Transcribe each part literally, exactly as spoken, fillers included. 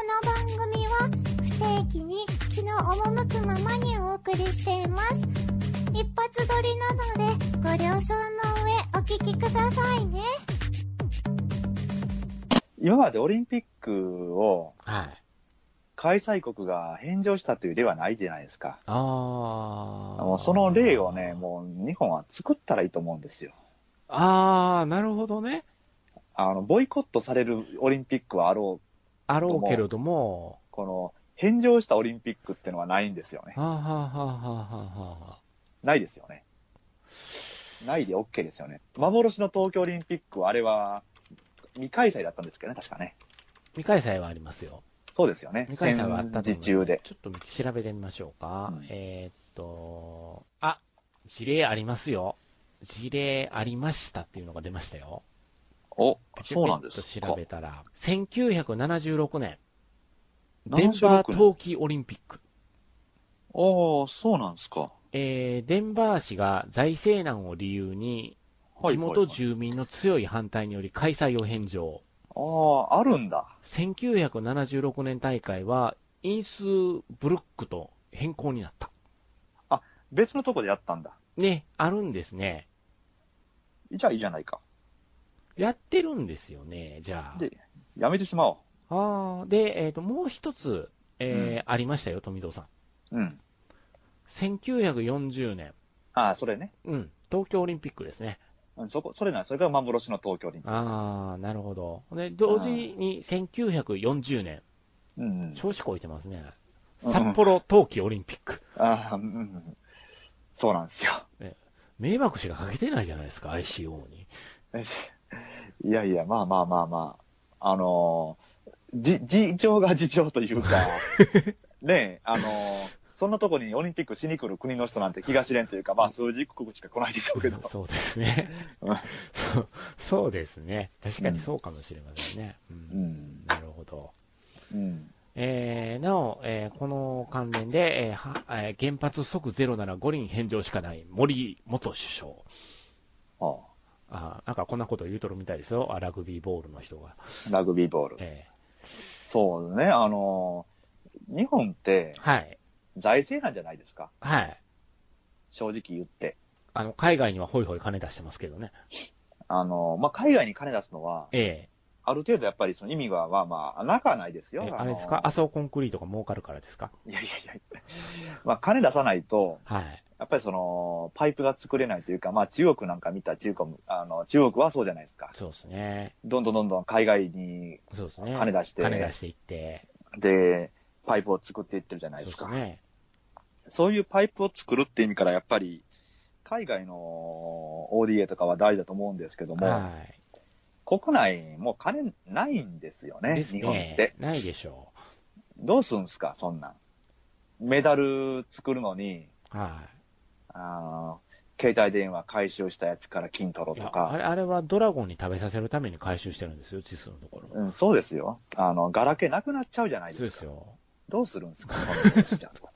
の番組は不定期に気の赴くままにお送りしています。一発撮りなのでご了承の上お聞きくださいね。 今までオリンピックをはい。 開催国が返上したという例はないじゃないですか。 ああ。 もうその例をね、もう日本は作ったらいいと思うんですよ。 ああ、なるほどね。 あの、ボイコットされるオリンピックはあろう。 あろうけれども、 この、返上したオリンピックってのはないんですよね。 はあ、はあはあはあはあ、 ないですよね。ないで OK ですよね。幻の東京オリンピックはあれは未開催だったんですけどね、確かね。 未開催はありますよ。 そうですよね。 未開催はあったと思う。 戦時中で。 ちょっと調べてみましょうか。 うん、 えー、っと、あ、事例ありますよ。事例ありましたっていうのが出ましたよ。 お、そうなんですか。 ちょっと調べたら、せんきゅうひゃくななじゅうろくねん、デンバー冬季オリンピック。 ああ、そうなんですか。 えー、デンバー市が財政難を理由に、地元住民の強い反対により開催を返上。 ああ、あるんだ。 せんきゅうひゃくななじゅうろくねん大会は、インスブルックと変更になった。 あ、別のとこでやったんだ。 ね、あるんですね。 じゃあいいじゃないか。 やってるんですよね、じゃあ。 で、やめてしまおう。 ああ、で、えっと、もう一つ、えーうん、 ありましたよ、富蔵さん。 うん。 せんきゅうひゃくよんじゅうねん。 ああ、それね。 うん、東京オリンピックですね。 うん、そこ、それな、それが幻の東京オリンピック。 ああ、なるほど。で、同時にせんきゅうひゃくよんじゅうねん。 うん、うん。 調子こいてますね。札幌冬季オリンピック。 うん、ああ、うん。そうなんですよ。 ね、迷惑しかかけてないじゃないですか、アイシーオー に。 いやいや、まあまあまあまあ、あのー、じ、事情が事情というか、ねえ、あのー、そんなとこにオリンピックしに来る国の人なんて気が知れんというか、まあ数十国しか来ないでしょうけど。 そうですね。そう、そうですね。確かにそうかもしれませんね。うん。うん、なるほど。 うん。 えー、なお、えー、この関連で、えーはえー、原発即ゼロなら五輪返上しかない森元首相。 あああ、なんかこんなこと言うとるみたいですよ。ラグビーボールの人が。 ラグビーボール。 えー、 そうね、あのー、日本って、 はい。 財政なんじゃないですか。 はい。 正直言って。 あの、海外にはホイホイ金出してますけどね。 あのー、まあ、海外に金出すのは、 ええある程度やっぱりその意味は、まあまあ、なくはないですよ。 え、 あのー、 あれですか、麻生コンクリートが儲かるからですか。 いやいやいや、まあ、金出さないと、 はい。 やっぱりその、パイプが作れないというか、まあ中国なんか見た中国、あの、中国はそうじゃないですか。 そうですね。 どんどんどんどん海外にそうですね。 金出して、 金出していって、 で、パイプを作っていってるじゃないですか。 そうですね。 そういうパイプを作るって意味から、やっぱり、海外の オーディーエー とかは大事だと思うんですけども、 はい。 国内もう金ないんですよね、 ですね。 日本って。 ないでしょどうするんすか、そんなん。メダル作るのに、 う。はい。 あの、携帯電話回収したやつから金取ろうとか。 あれ、あれはドラゴンに食べさせるために回収してるんですよ、地図のところ。 うん、そうですよ。あの、ガラケーなくなっちゃうじゃないですか。 そうですよ。 どうするんですか、そんなことしちゃうと。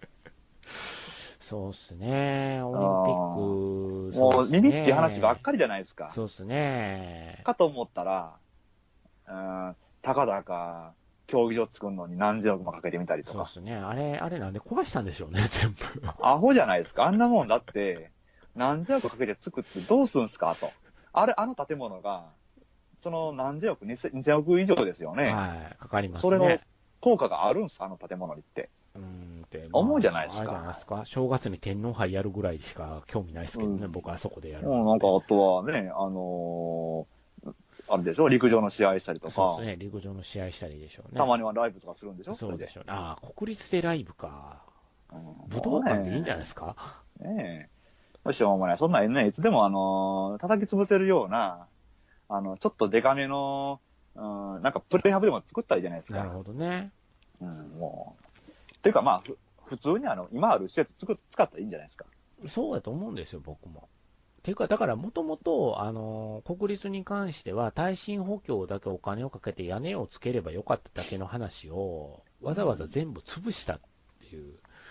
そうっすね。オリンピック、 もう、耳っちい話ばっかりじゃないですか。 そうっすね。 かと思ったら、うん、たかだか、競技場作るのに何千億もかけてみたりとか。 そうっすね。あれ、あれなんで壊したんでしょうね、全部。 アホじゃないですか。あんなもんだって、何千億かけて作ってどうするんすかと。あれ、あの建物が、その何千億、にせんおく以上ですよね。 はい、かかりますね。 それの効果があるんすか、あの建物にって。 うんって、 まあ、思うじゃないですか。 あれじゃないですか。正月に天皇杯やるぐらいしか興味ないですけどね、うん、僕はそこでやる。 うん、なんかあとはね、あのー、あれでしょ、陸上の試合したりとか。 そうですね、陸上の試合したりでしょうね。 たまにはライブとかするんでしょ。 そうでしょうね。ああ、国立でライブか。 うん、 武道館でいいんじゃないですか。 ねえ。よしょうもない。そんなんね、いつでもあのー、叩き潰せるような、あの、ちょっとデカめの、うん、なんかプレハブでも作ったらいいじゃないですか。 なるほどね。 うん、もう。っていうかまあ、普通にあの、今ある施設つく使ったらいいんじゃないですか。 そうだと思うんですよ、僕も。ていうか、だからもともと、あの、国立に関しては、耐震補強だけお金をかけて屋根をつければよかっただけの話を、わざわざ全部潰したっていう、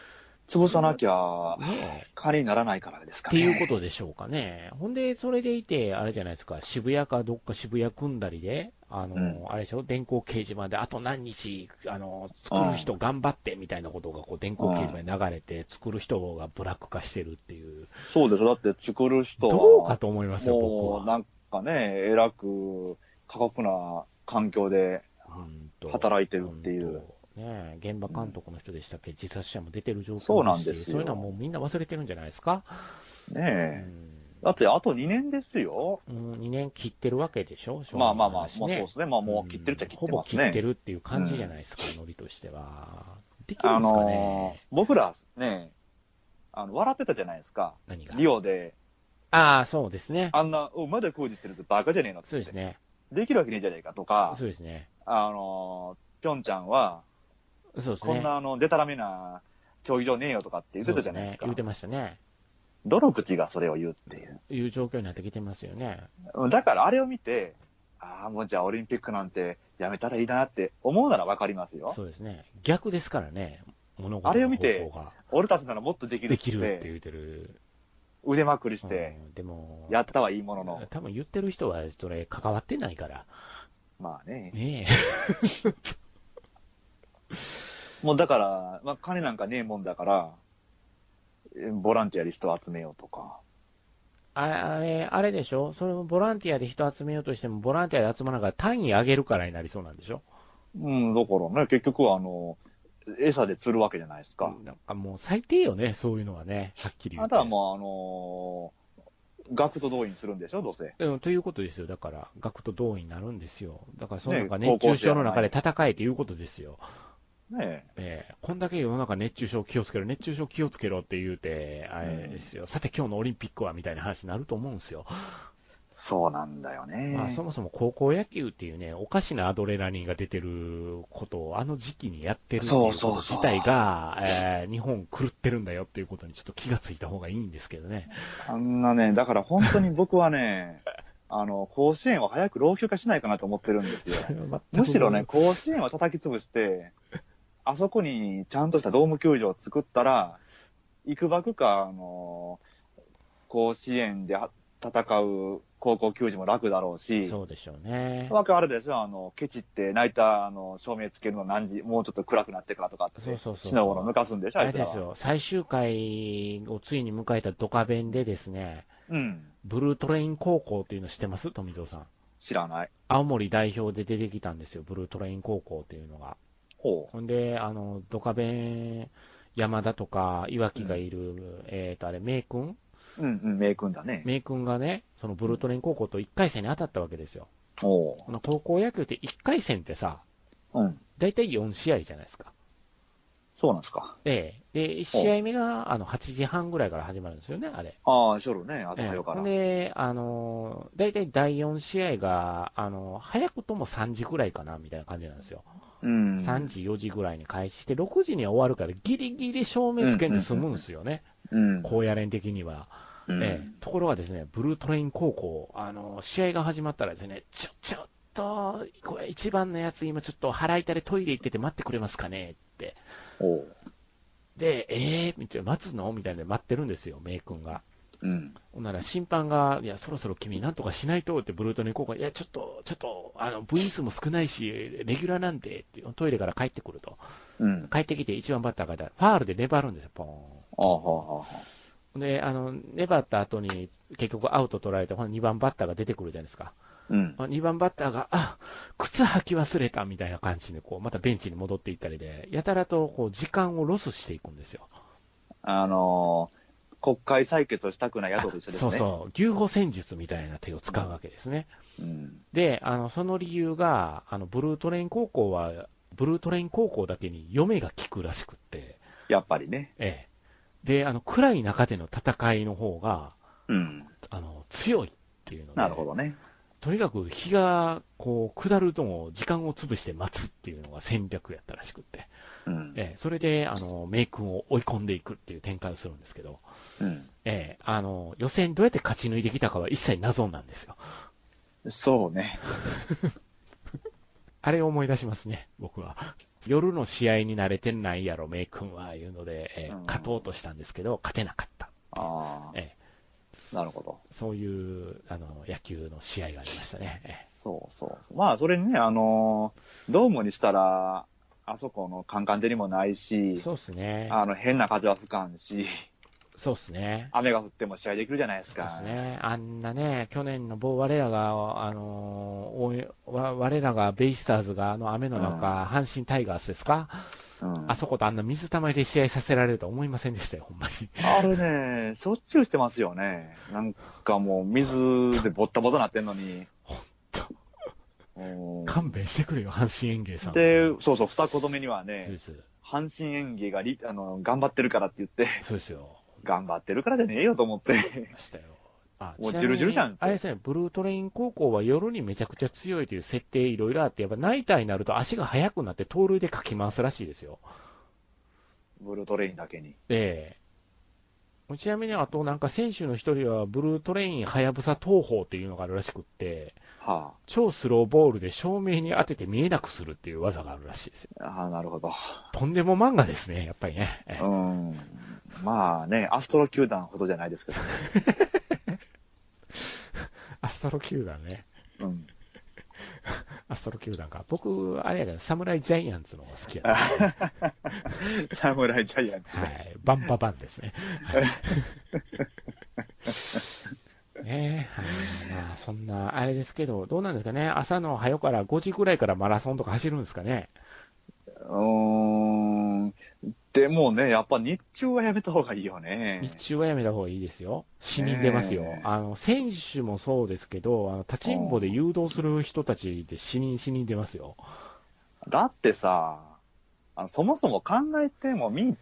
潰さなきゃ、 ねえ。 金にならないからですかってね。 いうことでしょうかね。ほんで、それでいて、あれじゃないですか、渋谷かどっか渋谷組んだりで、あの、 うんあれでしょ、電光掲示板で、あと何日、あの、作る人頑張ってみたいなことが、こう、電光掲示板に流れて、作る人がブラック化してるっていう。 そうでしょ。だって作る人は、 どうかと思いますよ、僕は。 もう、なんかね、えらく過酷な環境でうんと働いてるっていう。 うんとねえ、現場監督の人でしたっけ、自殺者も出てる状況ですし、 そうなんですよそういうのはもうみんな忘れてるんじゃないですか。うねえ。 んだってあとにねんですよ。 うん、にねん切ってるわけでしょ、 まあまあまあ、 正味の話ねまあそうですね。まあもう切ってるっちゃ切ってますね。 ほぼ切ってるっていう感じじゃないですか、ノリとしては。できるあんですかのね、 ー、僕らね、あの、笑ってたじゃないですか。 何が。 リオで、 ああ、そうですね。 あんな、おまだ工事してるってバカじゃねえのって。 そうですね。 できるわけねえじゃねえかとか、 そうですね。 あのー、ぴょんちゃんは、 そうですね。 こんなあの、でたらめな競技場ねえよとかって言ってたじゃないですか。 そうね、言ってましたね。 どの口がそれを言うっていう。 いう状況になってきてますよね。 だからあれを見て、ああ、もうじゃあオリンピックなんてやめたらいいなって思うならわかりますよ。 そうですね。逆ですからね、物事のあれを見て方向が俺たちならもっとできるって。 できるって言ってる。 腕まくりして、 うん、でも、 やったはいいものの。 多分言ってる人はそれ関わってないから。 まあね。 ねもうだから、まあ金なんかねえもんだから、えボランティアで人を集めようとか。 ああれ、あれでしょ、それもボランティアで人集めようとしても、ボランティアで集まらなかったら単位上げるからになりそうなんでしょ。 うん、だからね、結局はあの、餌で釣るわけじゃないですか。 なんかもう最低よね、そういうのはね、はっきり言って。 あとはもうあのー、学徒動員するんでしょ、どうせ。 うん、ということですよ。だから、学徒動員になるんですよ。だから、その中、 ね熱中症の中で戦えっていうことですよ。 ねええ、こんだけ世の中熱中症気をつけろ、熱中症気をつけろって言うて、あれですよ、さて今日のオリンピックはみたいな話になると思うんですよ。 そうなんだよね。 まあ、そもそも高校野球っていうね、おかしなアドレナリンが出てることをあの時期にやってるっていうこと自体が、えー、日本狂ってるんだよっていうことにちょっと気がついた方がいいんですけどね。 あんなね、だから本当に僕はね、あの、甲子園は早く老朽化しないかなと思ってるんですよ。むしろね、甲子園は叩き潰して、あそこにちゃんとしたドーム球場を作ったら、いくばくか、あの、甲子園で戦う高校球児も楽だろうし、 そうでしょうね。 わけあれでしょ、あの、ケチって泣いた、あの、照明つけるの何時、もうちょっと暗くなってからとかって、 そうそうそう。 しのごの抜かすんでしょ、 ああいつらは。 れですよ、最終回をついに迎えたドカベンでですね、 うん。 ブルートレイン高校っていうの知ってます富蔵さん。 知らない。 青森代表で出てきたんですよ、ブルートレイン高校っていうのが。 ほう。 ほんで、あの、ドカベン、山田とか岩木がいる、うん、えっ、ー、と、あれ、名君うんうん、名君だね。 名君がね、そのブルートレイン高校といっかい戦に当たったわけですよ。 おう。 この高校野球っていっかい戦ってさ、 うん。 だいたいよん試合じゃないですか。 そうなんですか。 ええ。で、いち試合目が、あの、はちじはんぐらいから始まるんですよね、あれ。 ああ、しょるね、朝早から。 ええ、で、あの、だいたいだいよん試合が、あの、早くともさんじぐらいかな、みたいな感じなんですよ。 うん。 さんじ、よじぐらいに開始して、ろくじには終わるから、ギリギリ照明つけんで済むんですよね。 うん。 高野連的には。 うん、 ええ。ところがですね、ブルートレイン高校、あの、試合が始まったらですね、ちょ、ちょっと、これ一番のやつ今ちょっと腹痛でトイレ行ってて待ってくれますかねって。 おう。 で、えー、みたいな、待つのみたいな待ってるんですよ、名君が。 うん。 ほんなら審判が、いや、そろそろ君なんとかしないとってブルートレイン高校が、いや、ちょっと、ちょっと、あの、部員数も少ないし、レギュラーなんで、ってトイレから帰ってくると。 うん。 帰ってきて一番バッターが、ファールで粘るんですよ、ポーン。 ああ、はあ、はあ。 で、あの、粘った後に結局アウト取られて、ほんにばんバッターが出てくるじゃないですか。 うん。 にばんバッターが、あ、靴履き忘れたみたいな感じで、こう、またベンチに戻っていったりで、やたらと、こう、時間をロスしていくんですよ。 あのー、国会採決をしたくない宿と一緒ですね。 そうそう。牛歩戦術みたいな手を使うわけですね。 うん。で、 あの、その理由が、あの、ブルートレイン高校は、ブルートレイン高校だけに嫁が効くらしくって。 やっぱりね。 ええ。で、あの、暗い中での戦いの方が、 うん。 あの、強いっていうので。 なるほどね。 とにかく日が、こう、下るとも時間を潰して待つっていうのが戦略やったらしくって。 うん。 ええ、それで、あの、名君を追い込んでいくっていう展開をするんですけど。 うん。 ええ、あの、予選どうやって勝ち抜いてきたかは一切謎なんですよ。 そうね。 あれを思い出しますね、僕は。夜の試合に慣れてないやろ、メイ君は、いうので、えーうん、 勝とうとしたんですけど、勝てなかった。 ああ。 えー、なるほど。 そういう、あの、野球の試合がありましたね。えー、 そうそう。まあ、それにね、あのー、ドームにしたら、あそこのカンカン照りもないし、 そうですね。 あの、変な風は吹かんし、 そうですね。 雨が降っても試合できるじゃないですか。 そうですね。あんなね、去年の某我らが、あのー、我らがベイスターズがあの雨の中、うん、阪神タイガースですか、うん、あそことあんな水たまりで試合させられるとは思いませんでしたよ、ほんまに。 あれね、しょっちゅうしてますよね。なんかもう水でボッタボタなってんのに。 ほんと。勘弁してくれよ、阪神園芸さん。 で、そうそう、二言目にはね、阪神園芸があの頑張ってるからって言って、 そうですよ。 頑張ってるからじゃねえよと思って。ましたよ。あ、もうジュルジュルじゃん。 あれですね、ブルートレイン高校は夜にめちゃくちゃ強いという設定いろいろあって、やっぱナイターになると足が速くなって盗塁でかき回すらしいですよ。 ブルートレインだけに。 ええ。ちなみにあとなんか選手の一人はブルートレインはやぶさ投法っていうのがあるらしくって、はあ、超スローボールで照明に当てて見えなくするっていう技があるらしいですよ。 ああ、なるほど。 とんでも漫画ですね、やっぱりね。 うん。まあね、アストロ球団ほどじゃないですけどね。 アストロ球団ね。 うん。 アストロ球団か。僕、あれやけど、サムライジャイアンツの方が好きやった、 ね。サムライジャイアンツ、 ね。はい。バンババンですね。はいねえ、はい、まあ、そんな、あれですけど、どうなんですかね、朝の早からごじぐらいからマラソンとか走るんですかね。 うーん、でもね、やっぱ日中はやめた方がいいよね。 日中はやめた方がいいですよ。死人出ますよ。あの、選手もそうですけど、あの、立ちんぼで誘導する人たちで死人、死人出ますよ。 だってさ、あのそもそも考えてもみーって、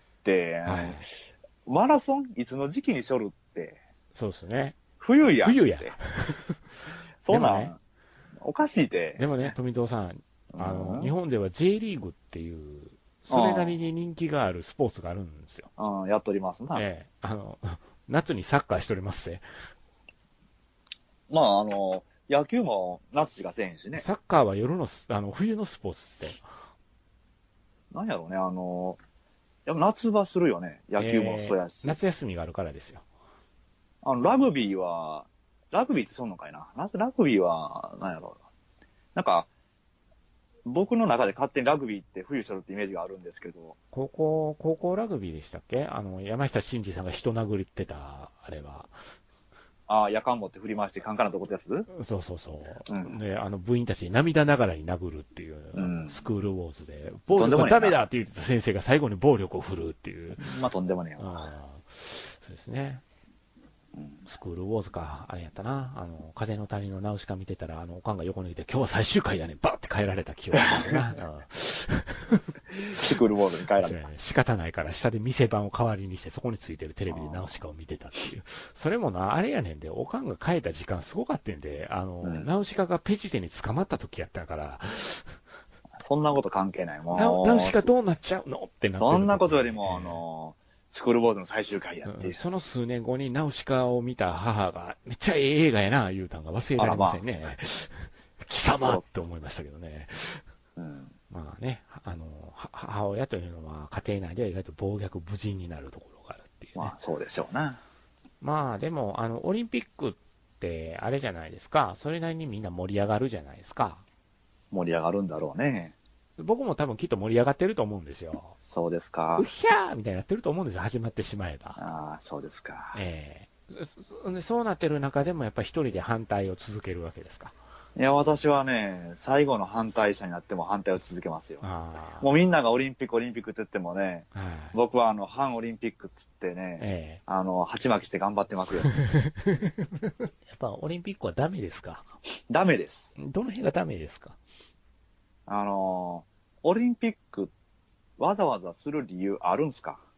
はい、マラソンいつの時期にしょるって。 そうですね。 冬や。 冬や。 そうなん、ね、おかしいで。 でもね、富蔵さん、あの、うん、日本では J リーグっていう、それなりに人気があるスポーツがあるんですよ。 ああ、やっとりますな。 ええ、あの、夏にサッカーしとりますね。 まあ、あの、野球も夏しかせえへんしね。 サッカーは夜の、あの、冬のスポーツって。 なんやろうね、あの、やっぱ夏場するよね。野球もそうやし、 えー。夏休みがあるからですよ。 あの、ラグビーは、ラグビーってそうのかいな。ラグビーは、なんやろう。なんか、僕の中で勝手にラグビーって冬しとるってイメージがあるんですけど。 高校、高校ラグビーでしたっけ？あの、山下真司さんが人殴ってた、あれは。 ああ、夜間持って振り回してカンカンなとこってやつ？ そうそうそう。うん、で、あの、部員たちに涙ながらに殴るっていう、うん、スクールウォーズで、暴力はダメだって言ってた先生が最後に暴力を振るうっていう。 まあ、とんでもねえわ。そうですね。スクールウォーズか、あれやったな。あの、風の谷のナウシカ見てたら、あの、おかんが横にいて、今日は最終回だね、バーって帰られた記憶があるな。 スクールウォーズに帰られた。 仕方ないから、下で店番を代わりにして、そこについてるテレビでナウシカを見てたっていう。それもな、あれやねんで、おかんが帰った時間すごかったんで、あの、うん、ナウシカがペジテに捕まった時やったから、 そんなこと関係ない。もう。ナウシカどうなっちゃうのってなってる。 そんなことよりも、あの、スクールボードの最終回やっていう、うん、 その数年後にナウシカを見た母が、めっちゃええ映画やな、言うたんが忘れられませんね。まあ、貴様って思いましたけどね。うん、まあね、あの、母親というのは家庭内では意外と暴虐無人になるところがあるっていう、ね。 まあそうでしょうな。 まあでも、あの、オリンピックってあれじゃないですか。それなりにみんな盛り上がるじゃないですか。 盛り上がるんだろうね。 僕も多分きっと盛り上がってると思うんですよ。 そうですか。 うひゃーみたいになってると思うんですよ、始まってしまえば。 ああ、そうですか。 ええー、そうなってる中でもやっぱり一人で反対を続けるわけですか。 いや、私はね、最後の反対者になっても反対を続けますよ。あもうみんながオリンピック、オリンピックって言ってもね、はい、僕はあの、反オリンピックっつってね、ええ、あの、鉢巻きして頑張ってますよ。 やっぱオリンピックはダメですか？ ダメです。 どの辺がダメですか？ あの、オリンピック、わざわざする理由あるんすか？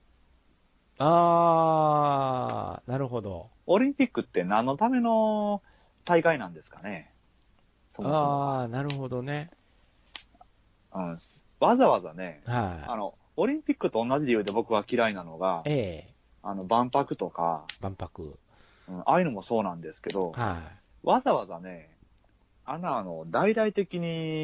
あー、なるほど。 オリンピックって何のための大会なんですかね？ そもそもあー、なるほどね。 うん、わざわざね、 はい、 あの、オリンピックと同じ理由で僕は嫌いなのが、ええ、あの、万博とか、 万博、 うん、ああいうのもそうなんですけど、はい、わざわざね、あの、あの、大々的に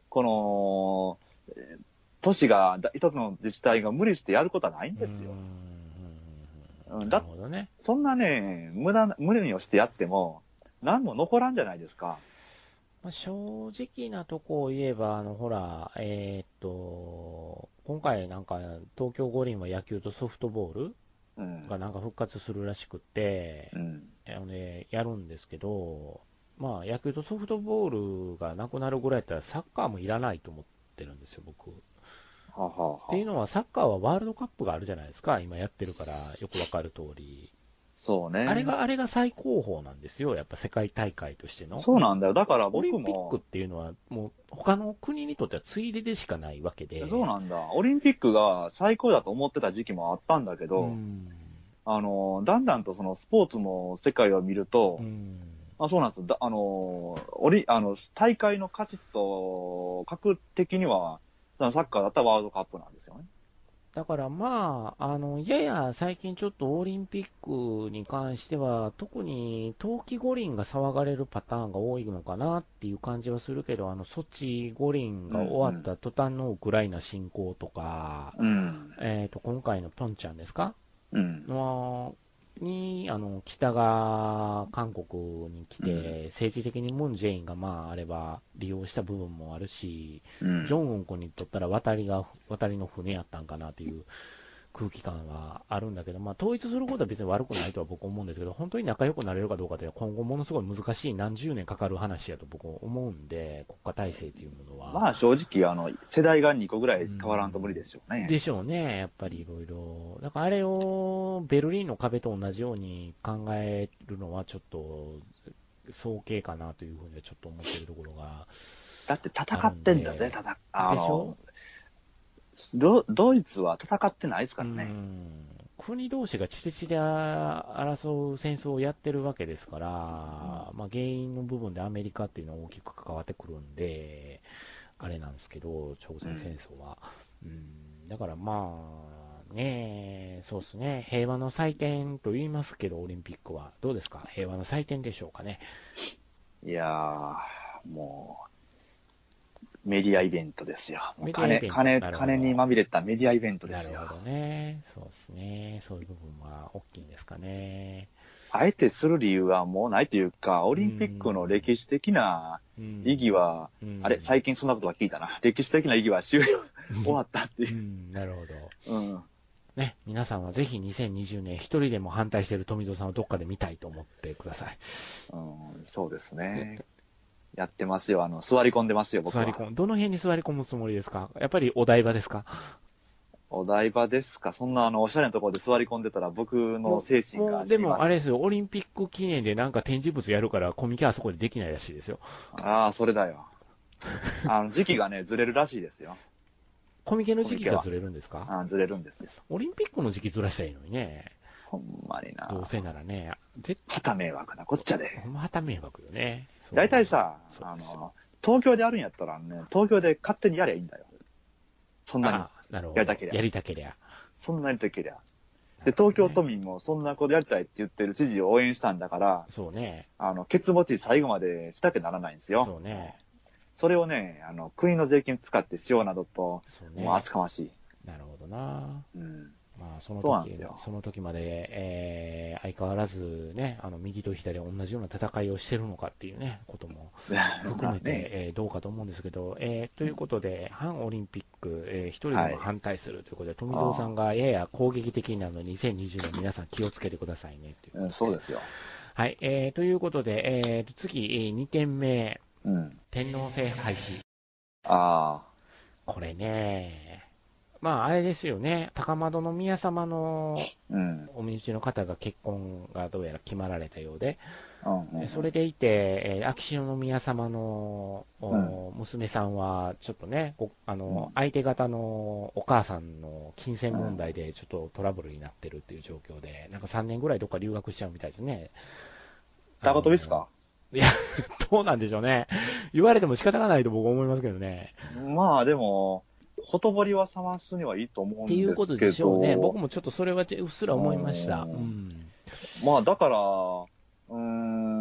この、都市が、一つの自治体が無理してやることはないんですよ。 うん、 だなるほどね。 そんなね、無駄な、無理をしてやっても、何も残らんじゃないですか。 まあ、正直なとこを言えば、あの、ほら、えーっと、今回なんか、東京五輪は野球とソフトボールうん。 がなんか復活するらしくて、 うん。 あのね、やるんですけど、まあ、野球とソフトボールがなくなるぐらいだったら、サッカーもいらないと思ってるんですよ、僕。 はははっていうのは、サッカーはワールドカップがあるじゃないですか、今やってるから、よくわかる通り。 そうね。 あれが、あれが最高峰なんですよ、やっぱ世界大会としての。 そうなんだよ。だからオリ僕ンピックっも、 ていうのは、もう他の国にとってはついででしかないわけで。 そうなんだ。オリンピックが最高だと思ってた時期もあったんだけうど、 ん。 あの、だんだんとそのスポーツの世界を見ると、 うん。 あ、そうなんですよ。だあの、オリ、あの、大会の価値と、格的には、そのサッカーだったらワールドカップなんですよね。 だからまあ、あの、やや最近ちょっとオリンピックに関しては、特に冬季五輪が騒がれるパターンが多いのかなっていう感じはするけど、あの、ソチ五輪が終わった途端のウクライナ侵攻とか、 うん。 えっと、今回のピョンチャンですかうん。 のに、あの、北が韓国に来て、 うん政治的にムン・ジェインがまああれば利用した部分もあるし、 うん。 ジョンウン君にとったら渡りが、渡りの船やったんかなっていう空気感はあるんだけど、まあ統一することは別に悪くないとは僕思うんですけど、本当に仲良くなれるかどうかって今後ものすごい難しい何十年かかる話やと僕思うんで、国家体制というものは。 まあ正直、あの、世代がにこぐらい変わらんと無理でしょうね。 でしょうね、やっぱりいろいろ。だからあれをベルリンの壁と同じように考えるのはちょっと早計かなというふうにはちょっと思ってるところが。 だって戦ってんだぜ、戦あでしょの、ドドイツは戦ってないですからね。 うん国同士が血で血で争う戦争をやってるわけですから、まあ、原因の部分でアメリカっていうのは大きく関わってくるんで、あれなんですけど、朝鮮戦争は。うん、だからまあ、ねえ、そうですね、平和の祭典と言いますけど、オリンピックは。どうですか、平和の祭典でしょうかね。 いやー、もう、メディアイベントですよ。もう金、金、金にまみれたメディアイベントですよ。 なるほどね。そうですね。そういう部分は大きいんですかね。 あえてする理由はもうないというか、オリンピックの歴史的な意義は、あれ、最近そんなことが聞いたな。歴史的な意義は終了、終わったっていう。 うん、なるほど。 うん。 ね、皆さんはぜひにせんにじゅうねん一人でも反対している富蔵さんをどっかで見たいと思ってください。 うん、そうですね。やってますよ。あの、座り込んでますよ、僕は。 座り込む。どの辺に座り込むつもりですか？やっぱりお台場ですか？ お台場ですか？そんなあの、おしゃれなところで座り込んでたら僕の精神が死にます。 でもあれですよ、オリンピック記念でなんか展示物やるからコミケはそこでできないらしいですよ。 ああ、それだよ。あの、時期がね、ずれるらしいですよ。 コミケの時期がずれるんですか？ あずれるんですよ。 オリンピックの時期ずらしたらいいのにね。 ほんまにな。 どうせならね。 はた迷惑な、こっちゃで。 ほんまはた迷惑よね。 大体さ、あの、東京であるんやったらね、東京で勝手にやりゃいいんだよ。そんなに。 なるほど。 やりたけりゃ。 やりたけりゃ。 そんなやりたけりゃ。で、東京都民もそんなことやりたいって言ってる知事を応援したんだから、 そうね。 あの、ケツ持ち最後までしたくならないんですよ。 そうね。 それをね、あの、国の税金使ってしようなどと、 そうね、 もう厚かましい。 なるほどな。 うん。 まあ、その時、 そ, その時まで、えー、相変わらずね、あの、右と左同じような戦いをしてるのかっていうね、ことも含めて、ねえー、どうかと思うんですけど、えー、ということで、反オリンピック、えー、一人でも反対するということで、はい、富蔵さんがやや攻撃的なのにせんにじゅうねん皆さん気をつけてくださいねっていう、 うん。そうですよ。 はい、えー、ということで、えー、次、にてんめ、 うん、 天皇制廃止。 ああ。 これね、まあ、あれですよね、高円宮様のお身内の方が結婚がどうやら決まられたようで、うんうん、それでいて、えー、秋篠宮様の、うん、娘さんは、ちょっとね、あの、うん、相手方のお母さんの金銭問題でちょっとトラブルになってるという状況で、なんかさんねんぐらいどっか留学しちゃうみたいですね。 高飛びですか？ いや、どうなんでしょうね。言われても仕方がないと僕は思いますけどね。 まあでも、ほとぼりは冷ますにはいいと思うんですけど。っていうことでしょうね。僕もちょっとそれはうっすら思いました。うん。 まあだから、うーん、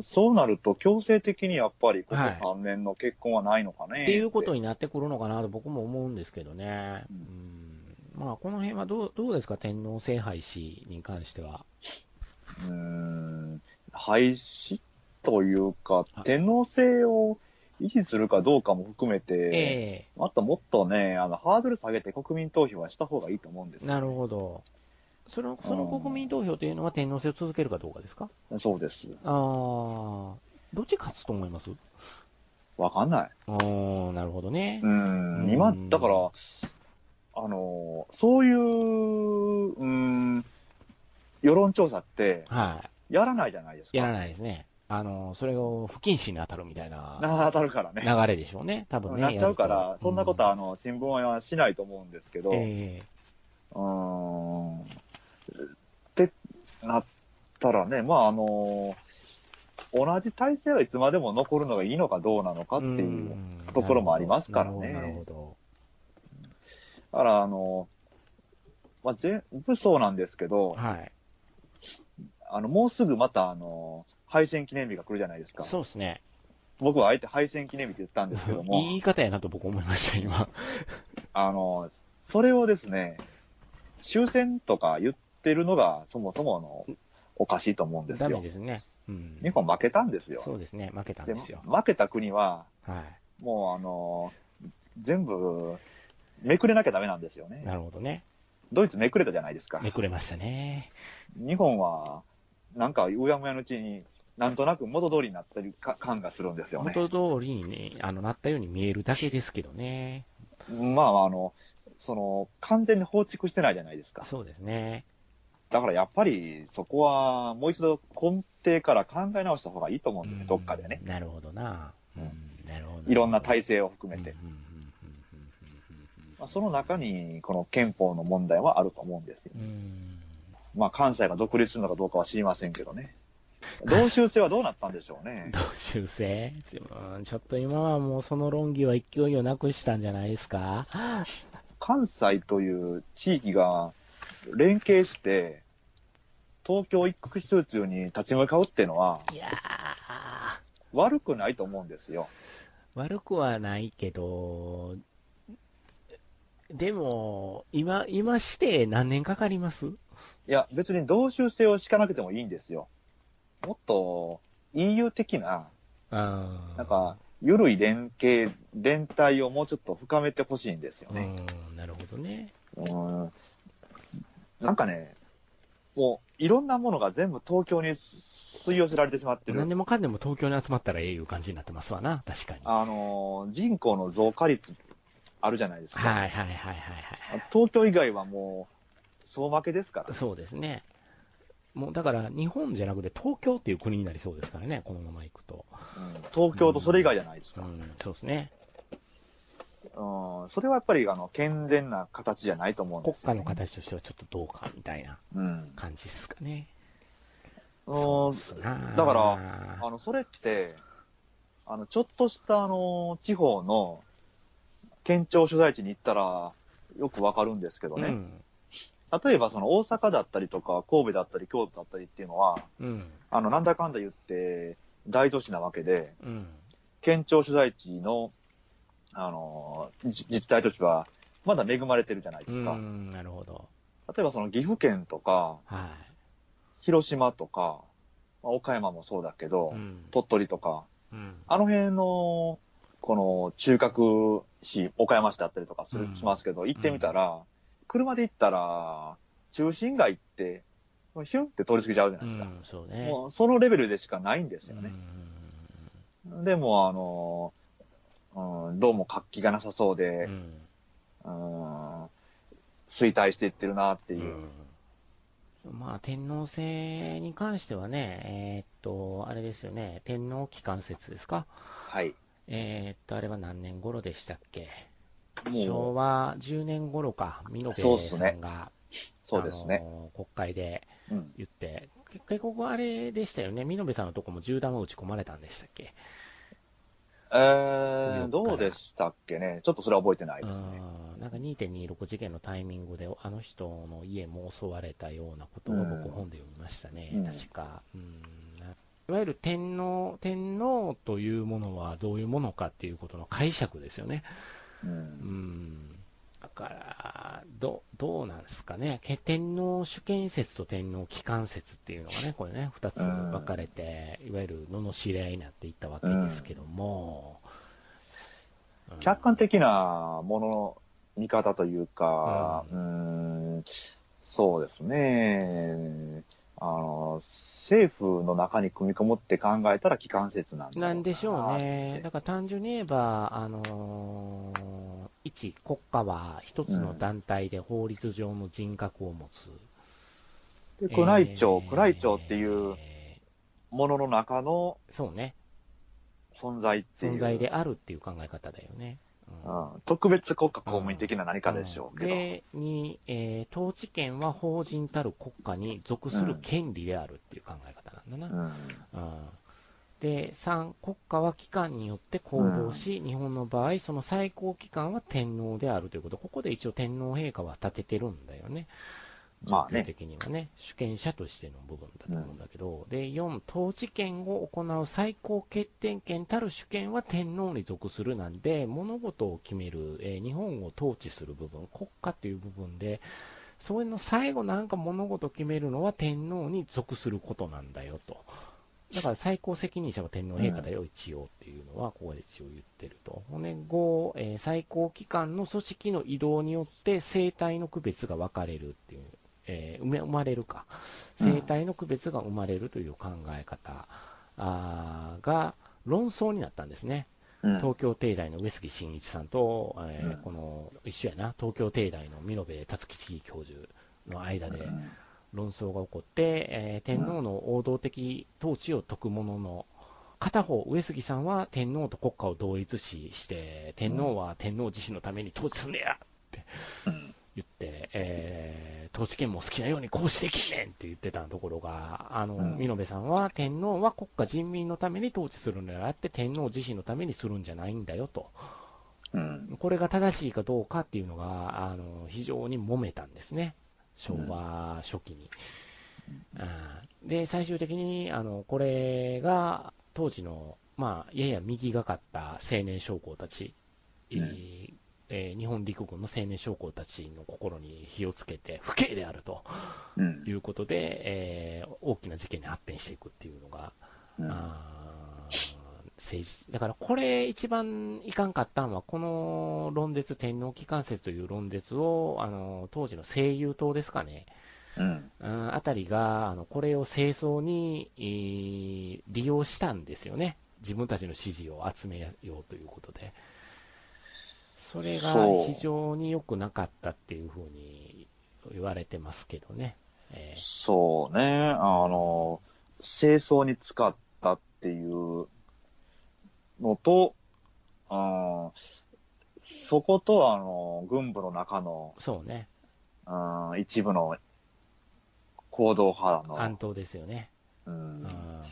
ん、そうなると強制的にやっぱりここはいさんねんの結婚はないのかね。 っていうことになってくるのかなと僕も思うんですけどね。 ううんん、まあ、この辺はどう、どうですか、天皇制廃止に関しては。 うーん、廃止というかあ、 天皇制を維持するかどうかも含めて、 えあともっとね、あの、ハードル下げて国民投票はした方がいいと思うんですよ、ね。 えなるほど。その、その国民投票というのは天皇制を続けるかどうかですか？ そうです。 ああ、どっち勝つと思います？ わかんない。 ああ、なるほどね。 うーん、今、だから、あの、そういう、うーん、世論調査って、 はやらないじゃないですか。 い。やらないですね。あの、それを不謹慎に当たるみたいなな当たるからね。 流れでしょうね。多分ね。 なっちゃうからやる、とそんなことは、あうの、新聞はしないと思うんですけど、 えうーん、ってなったらね、まあ、あの、同じ体制はいつまでも残るのがいいのかどうなのかえっていうところもありますからね。 なるほど。 だから、あの、まあ、全部そうなんですけど、 はい。 あの、もうすぐまた、あの、敗戦記念日が来るじゃないですか。 そうですね。 僕はあえて敗戦記念日って言ったんですけども、 いい言い方やなと僕思いました、今。 あの、それをですね、終戦とか言ってるのがそもそものおかしいと思うんですダメよ。 ですね。うん。 日本負けたんですよ。 そうですね。負けたんでですよ。 負けた国は、 はい。 もうあの、全部、めくれなきゃダメなんですよね。 なるほどね。 ドイツめくれたじゃないですか。 めくれましたね。 日本は、なんか、うやむやのうちに、なんとなく元通りになってるか感がするんですよね。 元通りにね、あの、なったように見えるだけですけどね。 まあ、あの、その、完全に放逐してないじゃないですか。 そうですね。 だからやっぱり、そこは、もう一度根底から考え直した方がいいと思うんですね、どっかでね。 なるほどな。うん、なるほど。 いろんな体制を含めて。 うんうんうんうんまあ、その中に、この憲法の問題はあると思うんですよ。 うんうんうんまあ、関西が独立するのかどうかは知りませんけどね。同州制はどうなったんでしょうね。 同州制うんちょっと今はもうその論議は勢いをなくしたんじゃないですか？ 関西という地域が連携して、東京一国集中に立ち向かうっていうのは、 いや悪くないと思うんですよ。 ー、悪くはないけど、でも、今、今して何年かかります？ いや、別に同州制を敷かなくてもいいんですよ。もっと イーユー 的な、 あなんか、緩い連携、連帯をもうちょっと深めてほしいんですようね。 ん、なるほどね。 うん。なんかね、もう、いろんなものが全部東京に吸い寄せられてしまってる。 何でもかんでも東京に集まったらええいう感じになってますわな、確かに。 あの、人口の増加率あるじゃないですか。 はいはいはいはいはい。 東京以外はもう、総負けですから。 そうですね。もうだから日本じゃなくて東京っていう国になりそうですからね、このまま行くと。 うん、東京とそれ以外じゃないですか。 うん、そうですね。 うん、それはやっぱり、あの、健全な形じゃないと思うんで国すよ、 家の形としてはちょっとどうかみたいなうん。 感じですかね。 うんっすなだから、あの、それって、あの、ちょっとした、あの、地方の県庁所在地に行ったら、よくわかるんですけどね。 うん。 例えば、その、大阪だったりとか、神戸だったり、京都だったりっていうのは、 うん。 あの、なんだかんだ言って、大都市なわけで、 うん。 県庁所在地の、あの、自自治体としては、まだ恵まれてるじゃないでうすか。 ん、なるほど。 例えば、その、岐阜県とか、 は広島とか、まあ岡山もそうだけど、 い。うん。 鳥取とか、 うん。 あの辺の、この中核市、岡山市だったりとかする、 うんしますけど、行ってみたら、車で行ったら、中心街って、ヒュンって通り過ぎちゃうじゃなういですか。 ん、そうね。 もうそのレベルでしかないんですようね。 ん。 でも、あの、うん、どうも活気がなさそうでう、ん。 うん、衰退していってるなっていう。 うん、まあ、天皇制に関してはね、えーっと、あれですよね、天皇機関説ですか。 はい。 えーっと、あれは何年頃でしたっけ。 もう昭和じゅうねん頃か、美濃部そうっすねさんが、 そうですねあの国会でうん。 言って、結局あれでしたよね、美濃部さんのとこも銃弾を撃ち込まれたんでしたっけ。 えー、どうでしたっけね。ちょっとそれは覚えてないですね。 うん、なんか にてんにじゅうろく 事件のタイミングで、あの人の家も襲われたようなことを僕、 うん本で読みましたね、 うん確か。うん、 いわゆる天皇、天皇というものはどういうものかっていうことの解釈ですよね。 うん。ううん。だから、ど、どうなんですかね。け天皇主権説と天皇機関説っていうのがね、これね、二つ分かれて、いわゆる罵り合いになっていったわけですけども、うん、 客観的なものの見方というか、 ううん、ん、そうですね。あの、政府の中に組み込むって考えたら機関説なんだろうな。 なんでしょうね。だから単純に言えば、あのー一国家は一つの団体で法律上の人格を持つ。 で、宮内庁、 えー宮内庁っていうものの中のそうね。 存在っていう、 存在であるっていう考え方だよね。 うん、特別国家公務員的な何かでしょうけど。 で、に、えー統治権は法人たる国家に属する権利であるっていう考え方なんだな。 うんうんで、さん、国家は機関によって行動し、うん、日本の場合、その最高機関は天皇であるということ、ここで一応天皇陛下は立ててるんだよね。状況的にはね、主権者としての部分だと思うんだけど、うん、で、よん、統治権を行う最高決定権たる主権は天皇に属するなんで、物事を決める、えー、日本を統治する部分、国家という部分で、それの最後なんか物事を決めるのは天皇に属することなんだよと。だから最高責任者は天皇陛下だよ、うん、一応っていうのは、ここで一応言ってると。ほんで、ご、えー、最高機関の組織の移動によって生態の区別が分かれるっていう、えー、生まれるか。生態の区別が生まれるという考え方あが論争になったんですね。うん、東京帝大の上杉真一さんと、えーうん、この、一緒やな、東京帝大の美濃部達吉教授の間で、うん論争が起こって、えー、天皇の王道的統治を説くものの、片方、上杉さんは天皇と国家を同一視して、天皇は天皇自身のために統治すんねやって言って、えー、統治権も好きなようにこうしてきんねんって言ってたところが、あの、美濃部さんは天皇は国家人民のために統治するのであって、天皇自身のためにするんじゃないんだよと。これが正しいかどうかっていうのが、あの、非常に揉めたんですね。昭和初期に。うん、で、最終的に、あの、これが、当時の、まあ、やや右がかった青年将校たち、うん、えー、日本陸軍の青年将校たちの心に火をつけて、不敬であると、うん、いうことで、えー、大きな事件に発展していくっていうのが、うん、あ政治。だからこれ一番いかんかったのは、この論説、天皇機関説という論説を、あの、当時の西友党ですかね、うん、あたりが、あの、これを政争に、えー、利用したんですよね。自分たちの支持を集めようということで。それが非常に良くなかったっていうふうに言われてますけどね。 えー、そうね。あの、政争に使ったっていうのと、あそことあの軍部の中のそうね、 あ一部の行動派の暗闘ですよね。うん。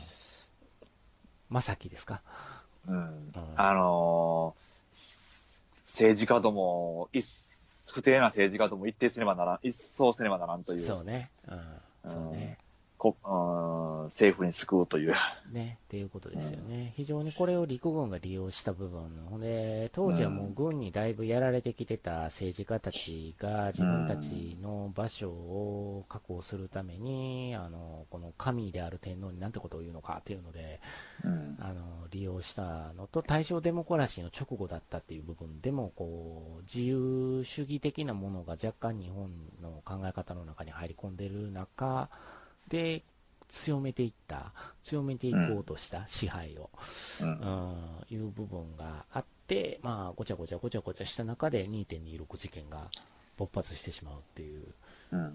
正樹ですか。 うん。うん、あのー、政治家ども不定な政治家ども一定せねばならん、一掃せねばならんという。 そうね。うん。そうね。 こうん政府に救うという。 ね、っていうことですよね。うん、非常にこれを陸軍が利用した部分。ほんで、当時はもう軍にだいぶやられてきてた政治家たちが自分たちの場所を確保するために、あの、この神である天皇になんてことを言うのかっていうので、うん、あの、利用したのと、大正デモクラシーの直後だったっていう部分でも、こう、自由主義的なものが若干日本の考え方の中に入り込んでいる中、で、強めていった、強めていこうとした支配を、うん、うんいう部分があって、まあ、ごちゃごちゃごちゃごちゃした中で にてんにじゅうろく 事件が勃発してしまうっていう、うんうん、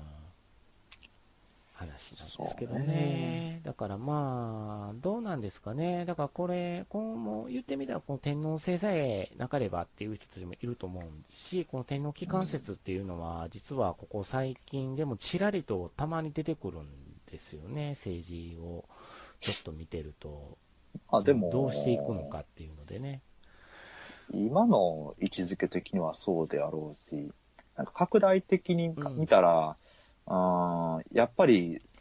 話なんですけどね。ねだからまあ、どうなんですかね。だからこれ、今後言ってみたら、この天皇制さえなければっていう人たちもいると思うし、この天皇機関説っていうのは、実はここ最近でもちらりとたまに出てくるんですよね。政治をちょっと見てると。 あ、でも、 どうしていくのかっていうのでね。 今の位置づけ的にはそうであろうし、なんか拡大的に見たら、うん、あやっぱり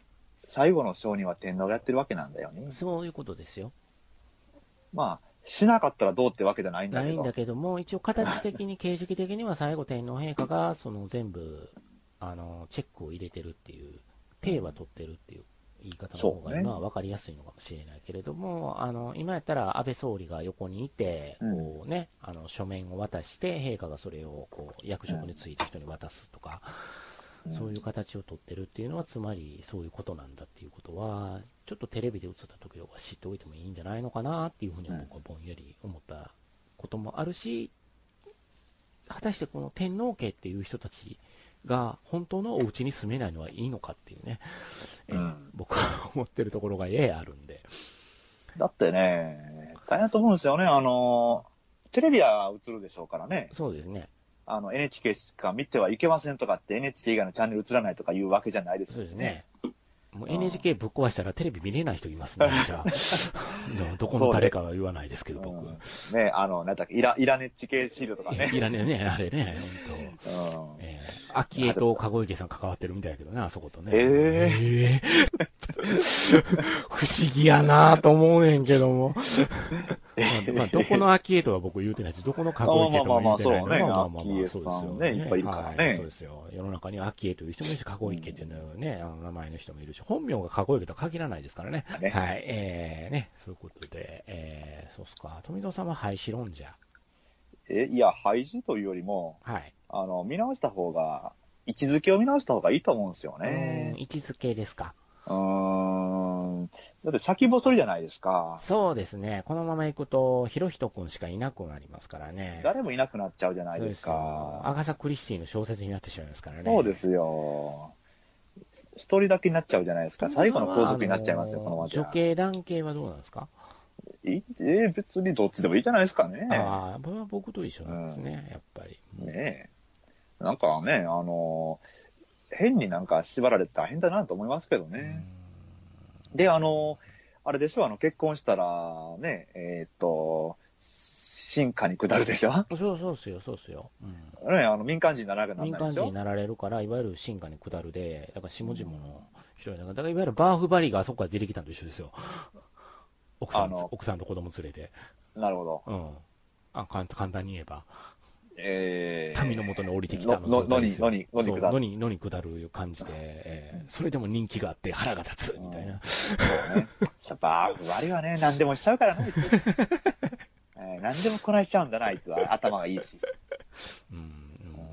最後の章には天皇がやってるわけなんだよね。 そういうことですよ。 まあ、しなかったらどうってわけじゃないんだけど。 ないんだけども、一応形的に、形式的には最後天皇陛下が、その全部、あの、チェックを入れてるっていう、手は取ってるっていう言い方の方が今は分かりやすいのかもしれないけれども、ね、あの、今やったら安倍総理が横にいて、こうね、うん、あの、書面を渡して、陛下がそれを、こう、役職に就いた人に渡すとか、うん、そういう形を取ってるっていうのは、つまりそういうことなんだっていうことは、ちょっとテレビで映った時は知っておいてもいいんじゃないのかなっていうふうに僕はぼんやり思ったこともあるし、果たしてこの天皇家っていう人たちが本当のお家に住めないのはいいのかっていうね、うん、えー、僕は思ってるところがややあるんで。 だってね、大変だと思うんですよね。あの、テレビは映るでしょうからね。 そうですね。 あの、エヌエイチケー しか見てはいけませんとかって エヌエイチケー 以外のチャンネル映らないとかいうわけじゃないですよね。 そうですね。もう エヌエイチケー ぶっ壊したらテレビ見れない人いますね、じゃあ。どこの誰かは言わないですけど、僕。うん、 ね、あの、なんだっけ、イラ、イラネッチ系シールとかね。 イラネね、あれね、ほんと。うん、えー、秋江と籠池さん関わってるみたいだけどね、あそことね。 えー、 えー、不思議やなぁと思うねんけども。まあ、まあ、どこの秋江とは僕言うてないし、どこの籠池とは言うてないのは、まあまあまあまあ、そうですよね。 いっぱいいるからね。 そうですよ。世の中には秋江という人もいるし、籠池というのはね、あの名前の人もいるし、本名が籠池とは限らないですからね。ね、はい、えー、ね、そういうことで、えー、そうっすか。富蔵さんは廃止論者。 え、いや、廃止というよりも、 はい。 あの、見直した方が、位置づけを見直した方がいいと思うんですよね。 位置づけですか。 うーん。だって先細りじゃないですか。 そうですね。このまま行くと、ひろひとくんしかいなくなりますからね。 誰もいなくなっちゃうじゃないですか。 アガサ・クリスティの小説になってしまいますからね。 そうですよ。一人だけになっちゃうじゃないですか。最後の皇族になっちゃいますよ、このままじゃ。 女系男系はどうなんですか？ いいえー、別にどっちでもいいじゃないですかね。 ああ、これは僕と一緒なんですね、うん、やっぱり。 ねえ。なんかね、あの、変になんか縛られて大変だなと思いますけどね。で、あの、あれでしょ、あの、結婚したら、ね、えー、っと、進化に下るでしょ？ そうそうっすよ、そうっすよ。 うん、ね、あの、民間人にならなくなるでしょ？ 民間人になられるから、いわゆる進化に下るで、だから下々の人だから、だからいわゆるバーフバリがあそこから出てきたのと一緒ですよ。奥さん、奥さんと子供連れて。 なるほど。 うん。あ、簡単に言えば。 えー、 民の元に降りてきたのののに、のに、のに下る。 のに、のに下る感じで、えー、それでも人気があって腹が立つ、みたいな。うん、 そうね。バーフバリはね、何でもしちゃうからね。えー、何でもこなしちゃうんだな、あいつは。頭がいいし。 うん、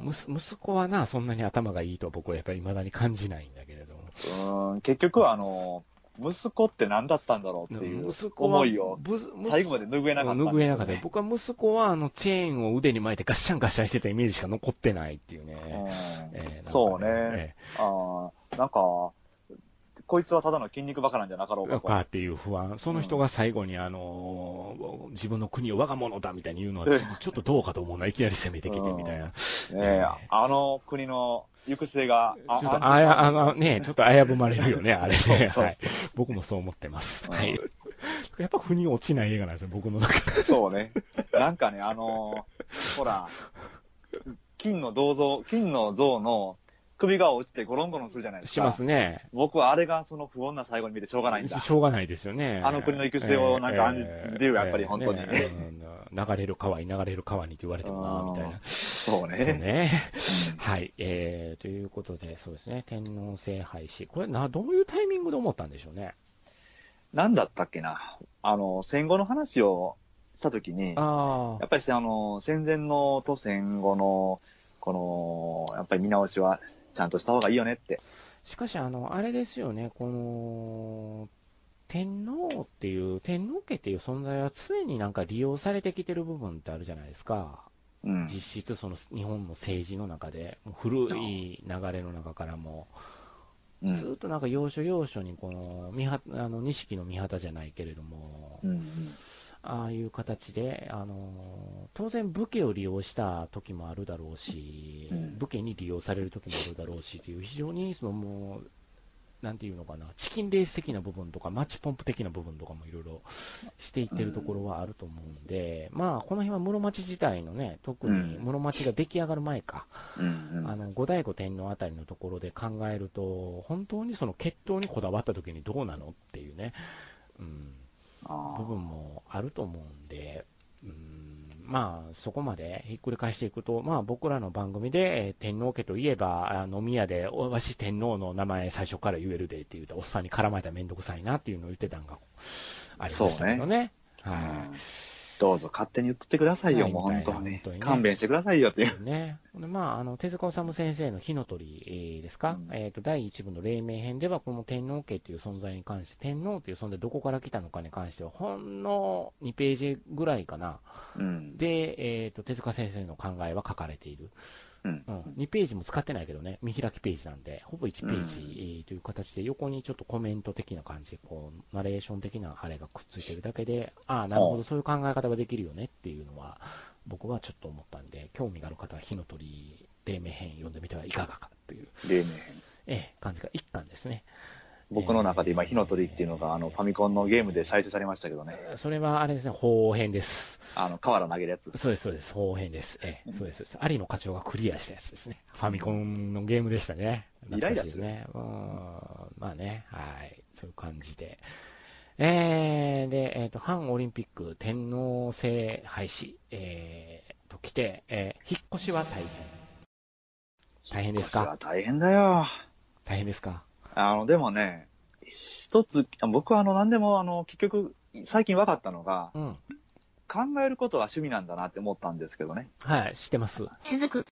息子はな、そんなに頭がいいとは僕はやっぱり未だに感じないんだけれども。うん、結局はあの、息子って何だったんだろうっていう思いを最後まで拭えなかった、ね。 拭えなかった。僕は息子はあのチェーンを腕に巻いてガッシャンガッシャンしてたイメージしか残ってないっていうね。 うんえー、ねそうね。えー、あなんか、こいつはただの筋肉バカなんじゃなかろうかと。 かっていう不安。その人が最後にあのー、自分の国を我が物だみたいに言うのは、ちょっとどうかと思うな。いきなり攻めてきてみたいな。 うん、えー、あの国の行く末が、 あ、ちょっとあや、あのね、ちょっと危ぶまれるよね、あれね。そうそうそうはい。僕もそう思ってます。はい。やっぱ腑に落ちない映画なんですよ、僕の中で。 そうね。なんかね、あのー、ほら、金の銅像、金の像の首が落ちてゴロンゴロンするじゃないですか。 しますね。 僕はあれがその不穏な最後に見てしょうがないんだ。 しょうがないですよね。 あの国の行く末をなんか案じてるよ、やっぱり本当に。えーえー、流れる川に流れる川にって言われてもな、みたいな。 そうね。 そうね。はい。えー、ということで、そうですね。天皇制廃止。これな、どういうタイミングで思ったんでしょうね。 なんだったっけな。あの、戦後の話をしたときに、 あやっぱりあの、戦前のと戦後の、この、やっぱり見直しはちゃんとした方がいいよねって。 しかし、あの、あれですよね、この、天皇っていう、天皇家っていう存在は常になんか利用されてきてる部分ってあるじゃないですか。うん、実質、その日本の政治の中で、古い流れの中からも、うん、ずっとなんか要所要所にこの、あの、錦の御旗じゃないけれども、うんうんああいう形で、あの当然武家を利用した時もあるだろうし、うん、武家に利用される時もあるだろうしという非常にそのもうなんていうのかな、チキンレース的な部分とか、マッチポンプ的な部分とかもいろいろしていってるところはあると思うんで、うん、まあ、この辺は室町時代のね、特に室町が出来上がる前か、うんうん、あの、後醍醐天皇あたりのところで考えると、本当にその血統にこだわった時にどうなのっていうね、うん、部分もあると思うんで、うん、まあ、そこまでひっくり返していくと、まあ、僕らの番組で、えー、天皇家といえば、飲み屋で、わし天皇の名前最初から言えるでって言うと、おっさんに絡まれたらめんどくさいなっていうのを言ってたのがありましたけどね。はい、うん。 どうぞ勝手に言っとってくださいよ、もう本当に。本当にね、勘弁してくださいよっていう。 ね。まあ、あの、手塚治虫先生の火の鳥ですか、うん、えっ、ー、と、だいいち部の黎明編では、この天皇家という存在に関して、天皇という存在どこから来たのかに関しては、ほんのにページぐらいかな。うん、で、えっ、ー、と、手塚先生の考えは書かれている。うんうん、にページも使ってないけどね、見開きページなんで、ほぼいちページという形で、横にちょっとコメント的な感じで、こう、ナレーション的なあれがくっついてるだけで、ああ、なるほど、そういう考え方ができるよねっていうのは、僕はちょっと思ったんで、興味がある方は火の鳥黎明編読んでみてはいかがかという。 黎明編。 ええ、感じが一巻ですね。 僕の中で今、火の鳥っていうのが、あの、ファミコンのゲームで再生されましたけどね。 それはあれですね、砲編です。 あの、瓦投げるやつ。 そうです、そうです、砲編です。ええ、そうです、そうです。有野課長がクリアしたやつですね。ファミコンのゲームでしたね。 イライラするね。うん、まあね、はい、そういう感じで。えー、で、えっ、ー、と、反オリンピック天皇制廃止、えー、と来て、えー、引っ越しは大変。大変ですか？ 引っ越しは大変だよ。 大変ですか？ あの、でもね、一つ、僕はあの、何でもあの、結局、最近分かったのが、うん、考えることは趣味なんだなって思ったんですけどね。 はい、知ってます。 続く。